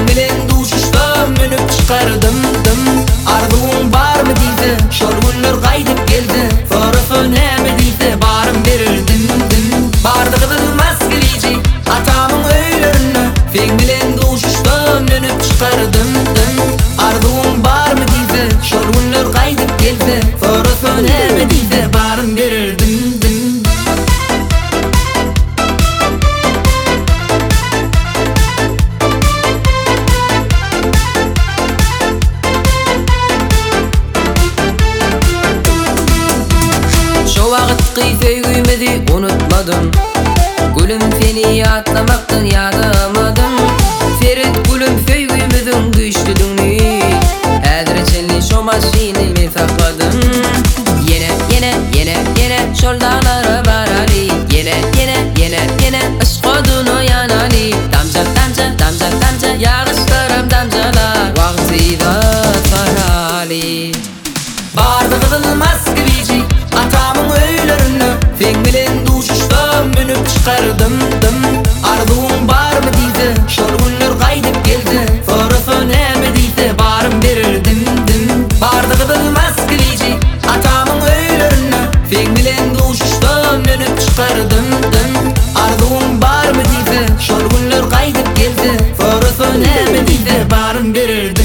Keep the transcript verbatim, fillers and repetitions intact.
Sen bilen duşuşta münüp çıkardım dım. Arzuun var mı deydi, şorgunlar kaydıp geldi. Forufu näme deydi, barım verirdim dim. Bardığı bilmez gelici, atamın öylerini. Sen bilen duşuşta münüp çıkardım dım. Arzuun var mı deydi, şorgunlar kaydıp geldi. Forufu näme deydi, barım verirdim dim. Şu vakit kıyfeyi güymedi unutmadım. Gülüm seni atlamaktan yadamadım. Ferit gülüm föy güymedin güçlüdüğünü. Adreçeli şu maşinimi sakladım. Yine yine yine yine şoldalara barali. Yine yine yine yine aşk odunu yanali. Damca damca damca damca yağışlarım damcalar. Vakzida sarali. Bardığı bilmez gelici, atamın öylerini. Sen bilen duşuşta münüp çıkardım dım. Arzuun var mı deydi, şorgunlar kaydıp geldi. Forufu näme deydi, barım verirdim dim. Bardığı bilmez gelici, atamın öylerini. Sen bilen duşuşta münüp çıkardım dım. Arzuun var mı deydi, şorgunlar kaydıp geldi. Forufu näme deydi, barım verirdim.